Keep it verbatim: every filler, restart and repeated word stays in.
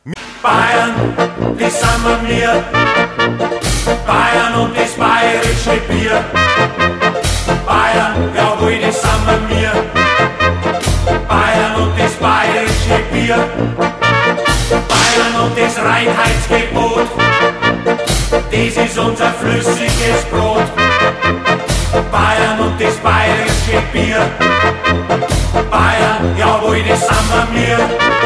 Bayern, das sind wir mir. Bayern und das bayerische Bier. Bayern, jawohl, das sind wir mir. Bayern und das bayerische Bier. Bayern und das Reinheitsgebot. Das ist unser flüssiges Brot. Bayern und das bayerische Bier. Bayern, jawohl, das sind wir mir.